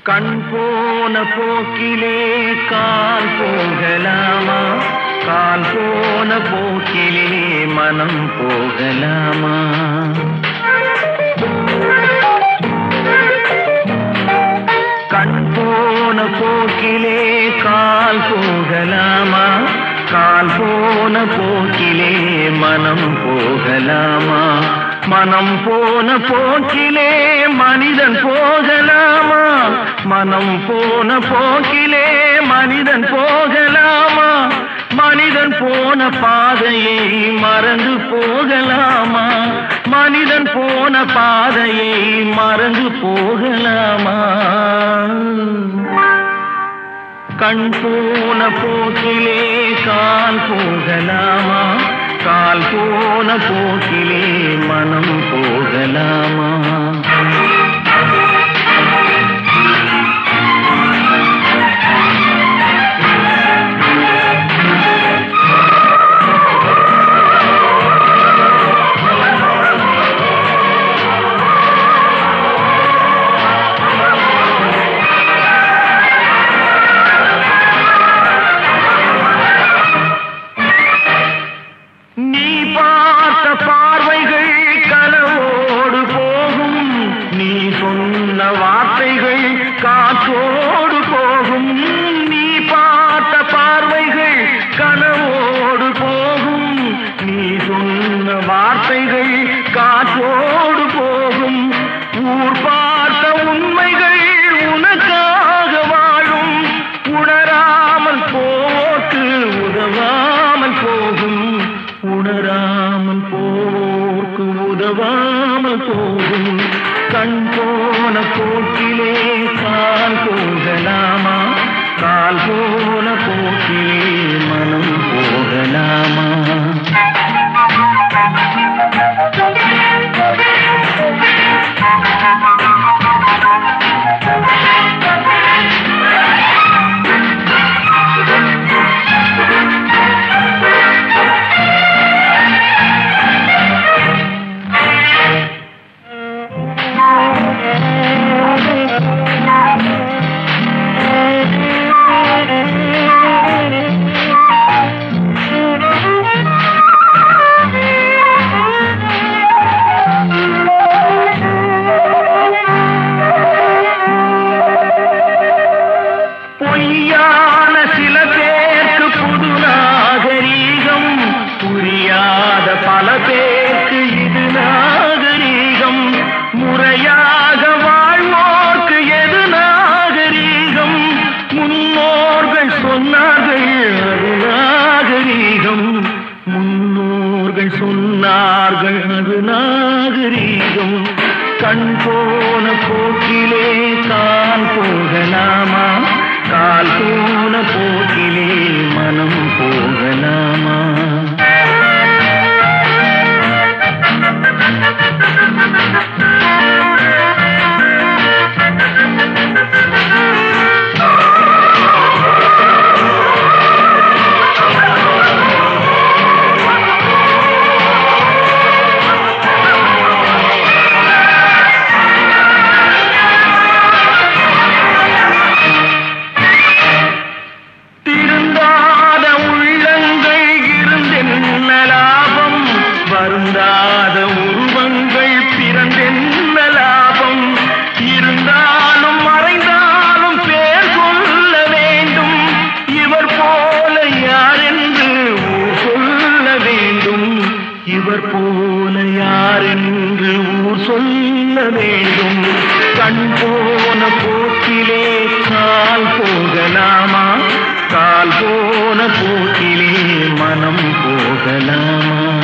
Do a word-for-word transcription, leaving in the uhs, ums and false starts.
கண் போன போக்கிலே கால் போகலாமா, கால் போன போக்கிலே மனம் போகலாமா? கண் போன போக்கிலே கால் போகலாமா, கால் போன போக்கிலே மனம் போகலாமா? மனம் போன போக்கிலே மனிதன் போகலாமா, மனம் போன போக்கிலே மனிதன் போகலாமா? மனிதன் போன பாதையை மறந்து போகலாமா, மனிதன் போன பாதையை மறந்து போகலாமா? கண் போன போக்கிலே கால் போகலாமா, கால் போன போக்கிலே மனம் போகலாமா? காற்றோடு போகும் நீ பார்த்த பார்வைகள் கனவோடு போகும், நீ சொன்ன வார்த்தைகள் காற்றோடு போகும். ஊர் பார்த்த உண்மைகள் உனக்காக வாழும், உணராமல் போக்கு உதவாமல் போகும், உணராமல் போக்கு உதவாமல் போகும். கண் போன போக்கிலே கால் போகலாமா, கால் போன போக்கிலே மனம் போகலாமா? பொய்யான சில பேருக்கு புது நாகரீகம், புரியாத பல பேருக்கு இது நாகரீகம். முறையாக வாழ்வோர்க்கு எது நாகரீகம்? முன்னோர்கள் சொன்னார்கள் அது நாகரீகம், முன்னோர்கள் சொன்னார்கள் அது நாகரீகம். கண் போன போக்கிலே கால் போகலாமா, கால் போன போக்கிலே மனம் போகலாமா? வருந்தாத உருவங்கள் பிறந்தென்ன லாபம்? இருந்தாலும் மறைந்தாலும் பேர் சொல்ல வேண்டும், இவர் போல யார் என்று ஊர் சொல்ல வேண்டும், இவர் போல யார் என்று ஊர் சொல்ல வேண்டும். கண் போன போக்கிலே கால் போகலாமா, கால் போன போக்கிலே மனம் போகலாமா?